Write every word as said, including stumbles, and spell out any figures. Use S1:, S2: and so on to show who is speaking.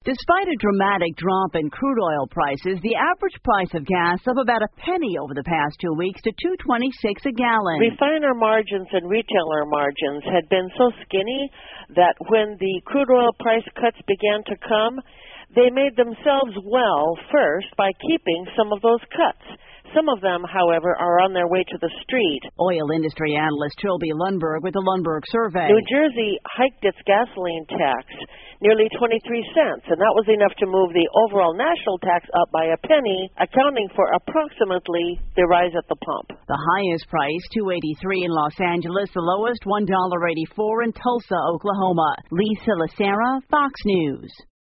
S1: Despite a dramatic drop in crude oil prices, the average price of gas up about a penny over the past two weeks to two twenty-six a gallon.
S2: Refiner margins and retailer margins had been so skinny that when the crude oil price cuts began to come, they made themselves well first by keeping some of those cuts. Some of them, however, are on their way to the street.
S1: Oil industry analyst Trilby Lundberg with the Lundberg Survey.
S2: New Jersey hiked its gasoline tax nearly twenty-three cents, and that was enough to move the overall national tax up by a penny, accounting for approximately the rise at the pump.
S1: The highest price, two eighty-three in Los Angeles, the lowest, one eighty-four in Tulsa, Oklahoma. Lisa Lacera, Fox News.